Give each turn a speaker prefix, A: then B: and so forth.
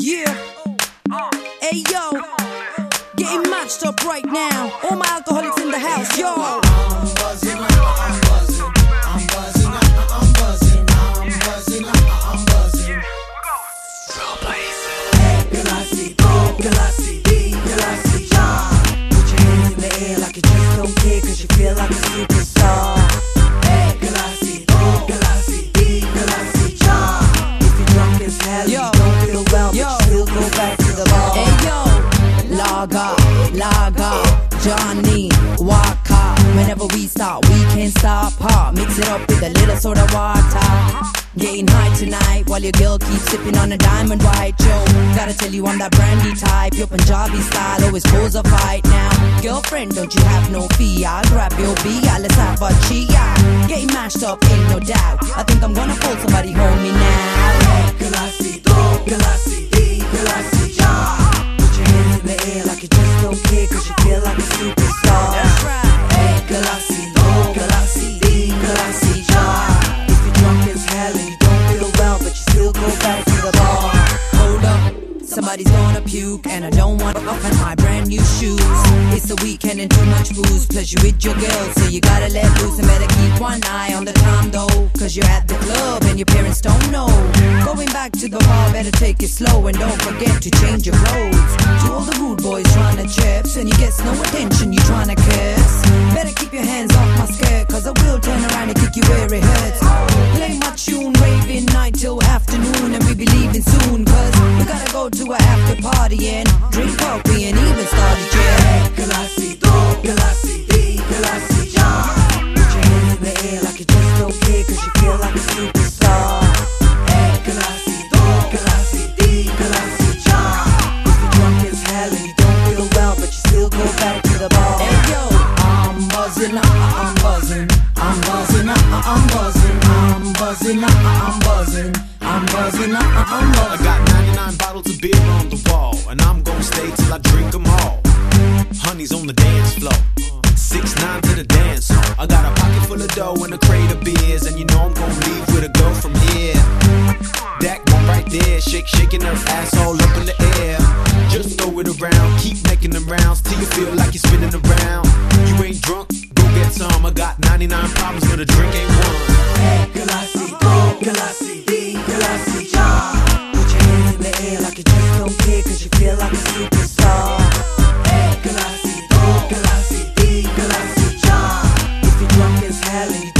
A: Yeah, hey yo, getting matched up right now. All my alcoholics in the house, yo.
B: I'm buzzing, I'm buzzing, I'm buzzing, I'm buzzing, I'm buzzing, I'm buzzing. Galassi, Galassi, ja. Put your hands in the air like you just don't care, cause you feel like a superstar. Galassi, Galassi, ja. If you're drunk as hell, you don't feel well, but you still go back to the bar.
A: Hey yo, lager, Johnny Walker. Whenever we start, we can't stop. Mix it up with a little soda water. Getting high tonight while your girl keeps sipping on a diamond white. Yo, gotta tell you I'm that brandy type. Your Punjabi style always cause a fight now. Girlfriend, don't you have no fear? I'll grab your beer, let's have a cheer. Getting mashed up, ain't no doubt. I think I'm gonna pull somebody home me now.
B: Galassi, Galassi, ja. Put your hands in the air like you just don't care, cause you feel like a superstar.
A: That's right.
B: Galassi, ja. If you're drunk as hell and you don't feel well, but you still go back to the bar.
A: Hold up, somebody's gonna puke, and I don't want to open my brand new shoes. It's the weekend and too much booze, plus you with your girl, so you gotta let loose and better keep one eye on the time though, cause you're at the club and your parents don't know. Going back to the bar, better take it slow and don't forget to change your clothes. To all the rude boys trying to chips and you get no attention, you trying to curse. Better keep your hands off my skirt, cause I will turn around and kick you where it hurts. Play my tune, raving night till afternoon, and we be leaving soon, cause we gotta go to a after party and drink up, we ain't even started yet.
B: Galassi, ja. Put your hands in the air like you just don't care, cause you feel like a superstar. Galassi, ja. If you're drunk as hell and you don't feel well, but you still go back to the bar.
A: Hey yo,
B: I'm buzzing, I'm buzzing, I'm buzzing, I'm buzzing, I'm buzzing, I'm buzzing, I'm buzzing, I'm buzzing.
C: I got 99 bottles of beer on the wall, and I'm gonna stay till I drink them all. Honey's on the dance floor, 6ix9ine to the dance hall. I got a pocket full of dough and a crate of beers, and you know I'm gonna leave with a girl from here. That one right there, shaking her asshole up in the air. Just throw it around, keep making them rounds till you feel like you're spinning around. You ain't drunk, go get some. I got 99 problems, but a drink ain't one.
B: Galassi, ja. Put your hands in the air like you just don't care, cause you feel like a superstar. Galassi, ja. If you're drunk as hell and you